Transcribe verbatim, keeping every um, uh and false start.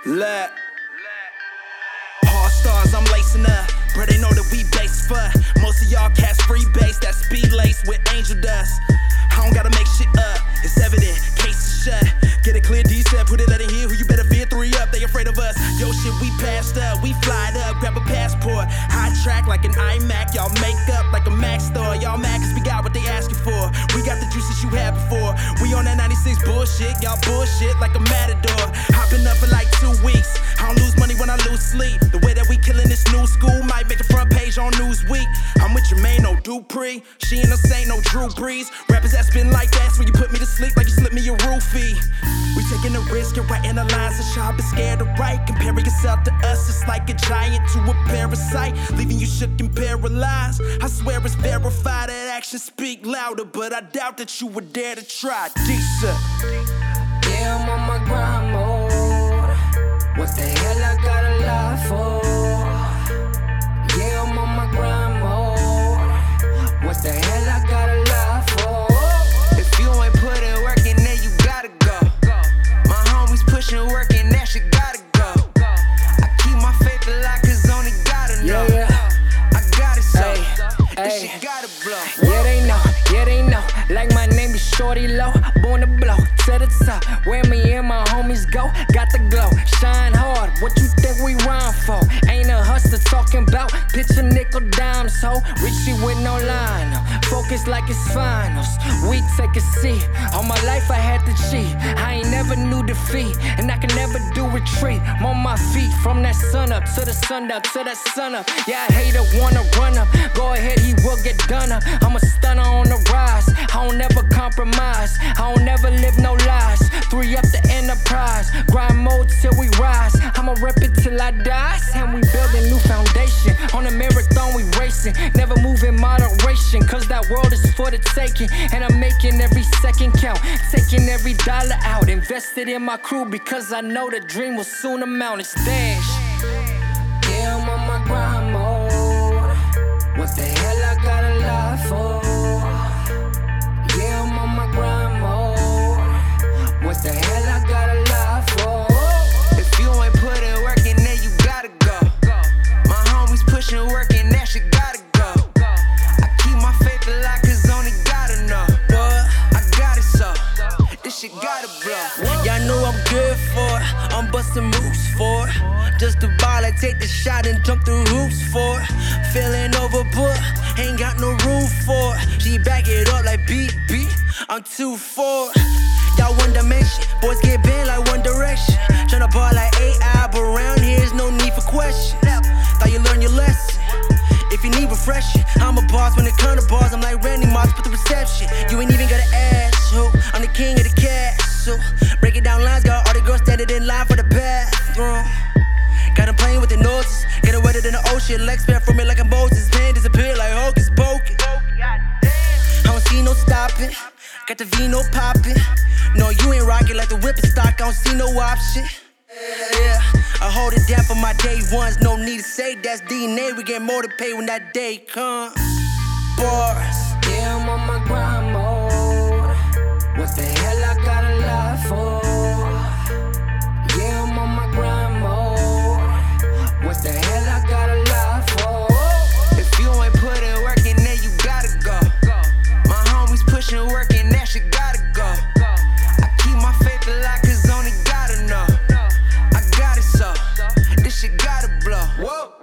Let Hard stars, I'm lacing up. Bro, they know that we base for. Most of y'all cats free base, that speed lace with angel dust. I don't gotta make shit up, it's evident, case is shut. Get a clear D-set, put it, let it hear who you better fear, three up, they afraid of us. Yo shit, we passed up, we flyed up, grab a passport. High track like an iMac, y'all make up like a Mac store. Y'all mad cause we got what they asking for. We got the juices you had before. We on that ninety-six bullshit, y'all bullshit like a matador. Hopping up for like two weeks, I don't lose money when I lose sleep. The way that we killing this new school might make the front page on Newsweek. I'm with Jermaine, no Dupree. She ain't no Saint, no Drew Brees. Rappers that spin like that, so when you put me to sleep like you slipped me a roofie. We taking a risk and writing the lines so sharp and scared to write. Comparing yourself to us, it's like a giant to a parasite, leaving you shook and paralyzed. I swear it's verified that actions speak louder, but I doubt that you would dare to try. Decent. Yeah, I'm on my grind mode. What the hell I gotta lie for? Yeah, I'm on my grind mode. What the hell I gotta lie for? If you ain't put in work in there, you gotta go. My homies pushing work and that shit gotta go. I keep my faith alive cause only gotta know. Yeah, yeah. I got it so, Ay, this ay. shit gotta blow. Yeah, they know, yeah, they know. Like my name is Shorty Low, born to blow to the top. Where me and my homies go, got the glow. Shine hard, what you think we rhyme for? Ain't a hustler talking about picture nickel dimes, ho. Richie with no line, focus like it's finals. We take a seat. All my life I had to cheat. I ain't never knew defeat, and I can never do retreat. I'm on my feet from that sun up to the sun up to that sun up. Yeah, I hater wanna run up. Go ahead, he will get done up. I'm a stunner on the rise. I don't never compromise. I don't never live no lies. Three up the enterprise. Grind mode till we rise. I'ma rep it till I die. And we building new foundation. On a marathon we racing. Never move in moderation. Cause that world is for the taking. And I'm making every second count. Taking every dollar out. Invested in my crew because I know the dream will soon amount. It's dash. Yeah, I'm on my grind mode. What the hell I gotta lie for? Yeah, I'm on my grind mode. What the hell I gotta lie for? If you ain't put in work in there, you gotta go. My homies pushing work and that shit gotta go. I keep my faith alive cause only gotta know. I got it so, this shit gotta blow. Y'all know I'm good for it. I'm busting moves for it. Just a ball, I take the shot and jump through hoops for it. Feeling overbooked, ain't got no room for it. She back it up like beat, beat. I'm too for it. Y'all one dimension, boys get bent like one direction. Tryna ball like A I, but around here's no need for questions. Thought you learned your lesson. If you need refreshing, I'm a boss when it comes to bars. I'm like Randy Moss with the reception. You ain't even gotta ask who. I'm the king of the castle. Break it down lines, got all the girls standing in line for the bathroom. Got them playing with the noses, get it wetter than the ocean. Legs spread from me like a Moses, man disappear like Hocus Pocus. I don't see no stopping, got the vino popping. No, you ain't rocking like the whipping stock, I don't see no option. Yeah, I hold it down for my day ones, no need to say that's D N A. We get more to pay when that day comes. Bars. Yeah, I'm on my grind mode. What the hell I gotta lie for? Yeah, I'm on my grind mode. What the hell I gotta lie for? If you ain't put in work in there, you gotta go. My homies pushing work and that shit gotta go. I keep my faith alive cause only gotta know. I got it so, this shit gotta blow. Whoa.